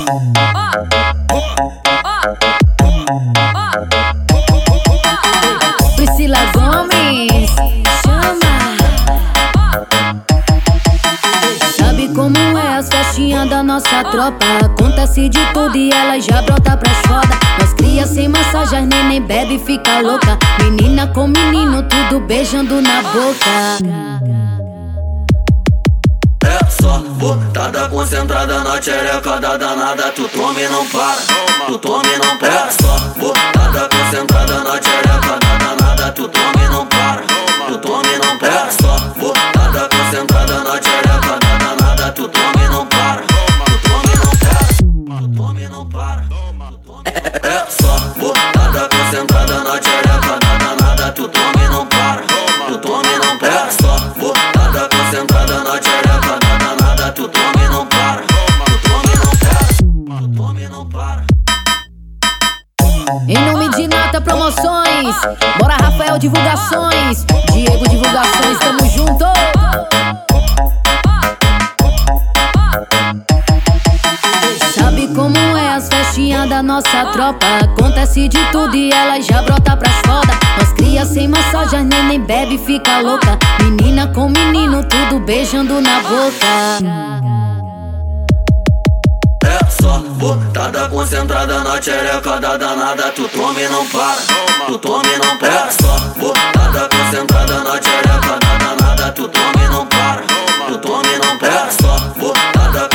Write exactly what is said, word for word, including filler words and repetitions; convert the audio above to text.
Priscila Gomes, chama. Sabe como é as festinhas da nossa tropa? Acontece de tudo e ela já brota pras foda. Nós cria sem massagem, neném bebe e fica louca. Menina com menino, tudo beijando na boca. É só botada concentrada na tchereca da danada. Tu toma e não para, tu toma e não para. É só botada concentrada na tchereca da danada. Tu toma e não para, tu toma e não para. É só botada concentrada na tchereca da danada. Tu toma e não para, tu toma e não para, tu toma e não para. É só botada concentrada na tchereca da danada. Tu toma e não para, tu toma e não para. É só botada concentrada na tchereca da danada. Tu toma e não para, tu toma e não para, tu toma e não para. Em nome de Nata Promoções, bora Rafael Divulgações, Diego Divulgações, tamo junto. Sabe como é as festinhas da nossa tropa? Acontece de tudo e ela já brota pras foda. Nós cria sem massagem, neném bebe e fica louca. Menina com menino, tudo beijando na boca. É só botada concentrada na tchereca da danada. Tu toma e não para, tu toma e não para. É só botada concentrada na tchereca da danada. Tu toma e não para, tu toma e não para. É só botada